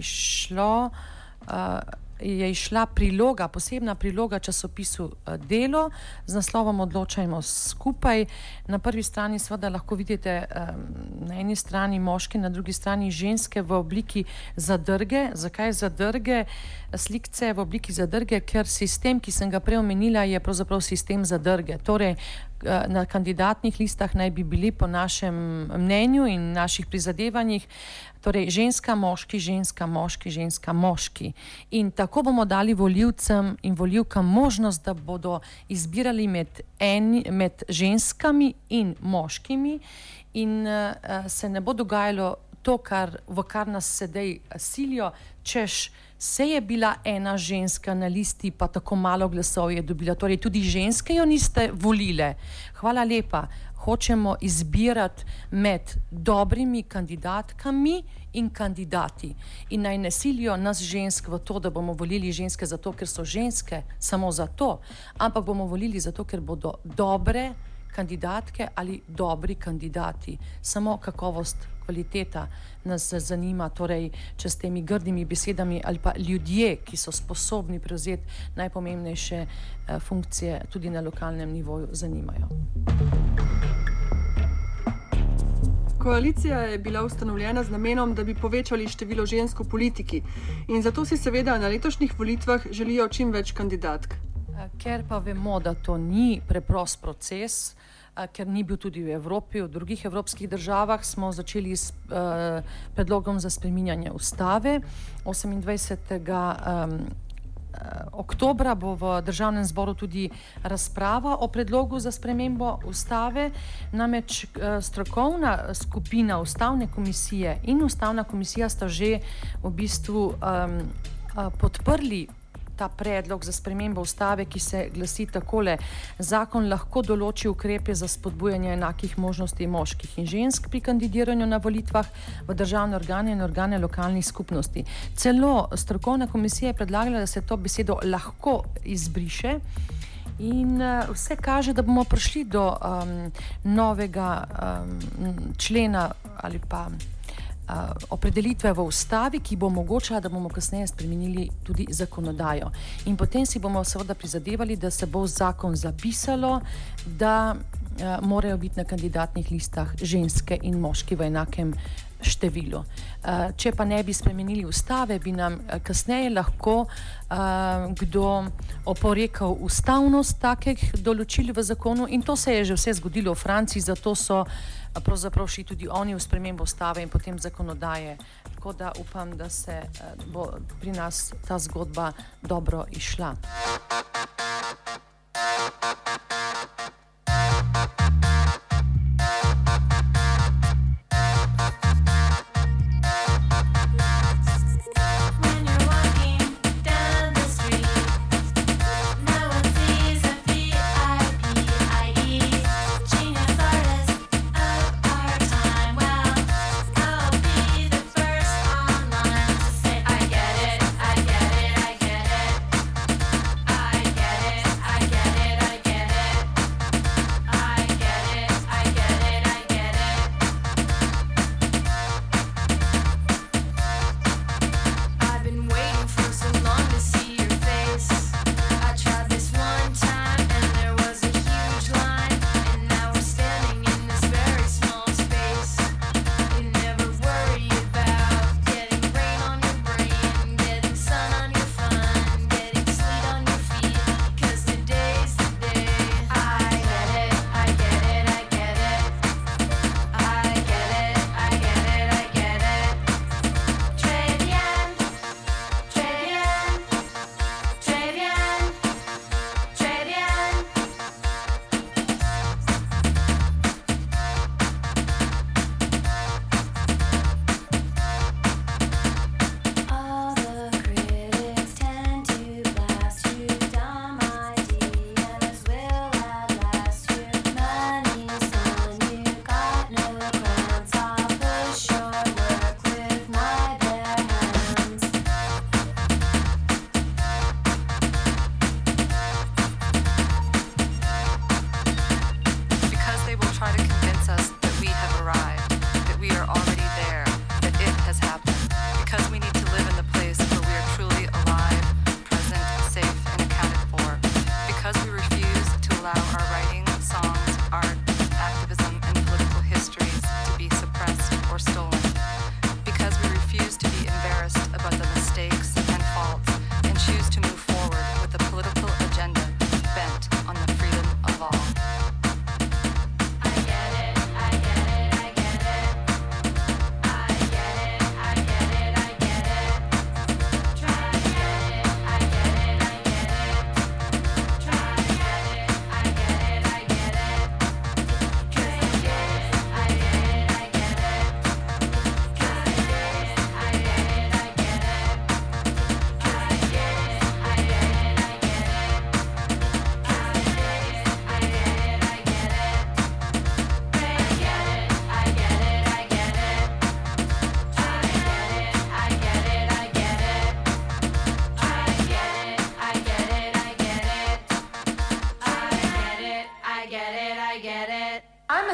išla priloga, posebna priloga časopisu Delo z naslovom Odločajmo skupaj. Na prvi strani seveda lahko vidite na eni strani moški, na drugi strani ženske v obliki zadrge. Zakaj zadrge? Slikce v obliki zadrge, ker sistem, ki sem ga prej omenila, je pravzaprav sistem zadrge. Torej, na kandidatnih listah naj bi bili po našem mnenju in naših prizadevanjih torej ženska, moški, ženska, moški, ženska, moški. In tako bomo dali volivcem in volivkam možnost, da bodo izbirali med ženskami in moškimi in se ne bo dogajalo to, v kar nas sedaj silijo, češ se je bila ena ženska na listi, pa tako malo glasov je dobila. Torej tudi ženske jo niste volile. Hvala lepa. Hočemo izbirati med dobrimi kandidatkami in kandidati. In naj ne silijo nas žensk v to, da bomo volili ženske zato, ker so ženske, samo zato, ampak bomo volili zato, ker bodo dobre kandidatke ali dobri kandidati. Samo kakovost, kvaliteta nas zanima, torej če s temi grdimi besedami ali pa ljudje, ki so sposobni prevzeti najpomembnejše funkcije tudi na lokalnem nivoju, zanimajo. Koalicija je bila ustanovljena z namenom, da bi povečali število žensk v politiki in zato si seveda na letošnjih volitvah želijo čim več kandidatk. Ker pa vemo, da to ni preprost proces, ker ni bil tudi v Evropi, v drugih evropskih državah, smo začeli s predlogom za spreminjanje ustave. 28. Oktobra bo v Državnem zboru tudi razprava o predlogu za spremembo ustave. Namreč strokovna skupina Ustavne komisije in Ustavna komisija sta že v bistvu podprli ta predlog za spremembo ustave, ki se glasi takole: zakon lahko določi ukrepe za spodbujanje enakih možnosti moških in žensk pri kandidiranju na volitvah v državne organe in organe lokalnih skupnosti. Celo strokovna komisija je predlagala, da se to besedo lahko izbriše. In vse kaže, da bomo prišli do novega člena ali pa opredelitve v ustavi, ki bo omogočala, da bomo kasneje spremenili tudi zakonodajo. In potem si bomo seveda prizadevali, da se bo v zakon zapisalo, da morajo biti na kandidatnih listah ženske in moški v enakem številu. Če pa ne bi spremenili ustave, bi nam kasneje lahko kdo oporekal ustavnost takih določil v zakonu in to se je že vse zgodilo v Franciji, zato so pravzaprav šli tudi oni v spremembo ustave in potem zakonodaje. Tako da upam, da se bo pri nas ta zgodba dobro izšla.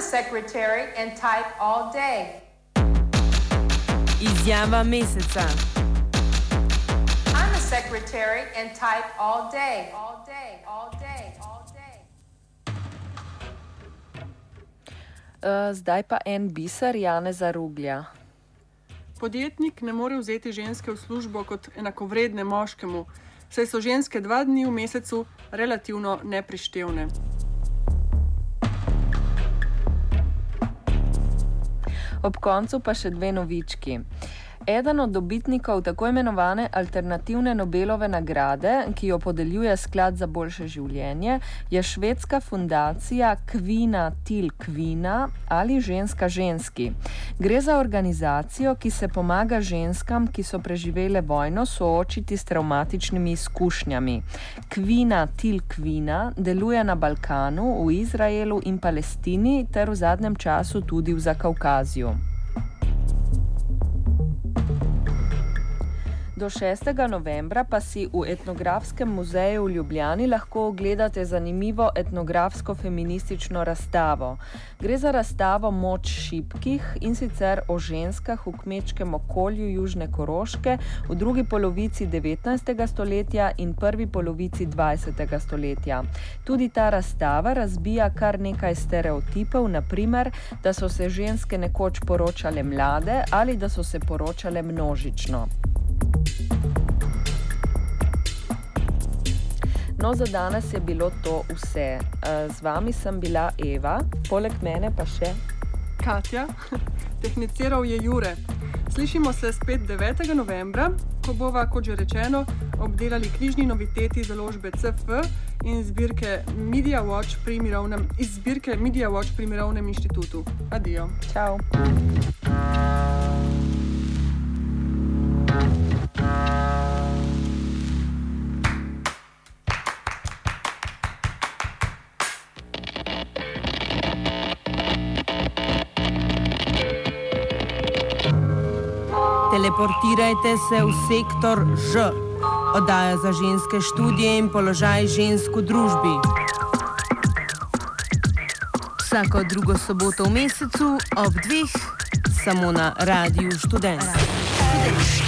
secretary and type all day. Izjava meseca. I'm a secretary and type all day. All day, all day, all day. Zdaj pa en biser Janeza Ruglja. Podjetnik ne more vzeti ženske v službo kot enakovredne moškemu, saj so ženske 2 dni v mesecu relativno neprištevne. Ob koncu pa še 2 novički. Eden od dobitnikov tako imenovane alternativne Nobelove nagrade, ki jo podeljuje Sklad za boljše življenje, je švedska fundacija Kvinna til Kvinna ali Ženska ženski. Gre za organizacijo, ki se pomaga ženskam, ki so preživele vojno, soočiti s travmatičnimi izkušnjami. Kvinna til Kvinna deluje na Balkanu, v Izraelu in Palestini ter v zadnjem času tudi v Zakaukazju. Do 6. novembra pa si v Etnografskem muzeju v Ljubljani lahko ogledate zanimivo etnografsko feministično razstavo. Gre za razstavo Moč šibkih, in sicer o ženskah v kmečkem okolju Južne Koroške v drugi polovici 19. stoletja in prvi polovici 20. stoletja. Tudi ta razstava razbija kar nekaj stereotipov, na primer, da so se ženske nekoč poročale mlade ali da so se poročale množično. No, za danes je bilo to vse. Z vami sem bila Eva, poleg mene pa še Katja, tehniciral je Jure. Slišimo se spet 9. novembra, ko bova, kot že rečeno, obdelali knjižni noviteti založbe CF in zbirke Media Watch pri Mirovnem inštitutu. Adijo. Čau. Teleportirajte se v sektor Ž, oddaja za ženske študije in položaj žensk v družbi. Vsako drugo soboto v mesecu ob 2, samo na Radiu Študent.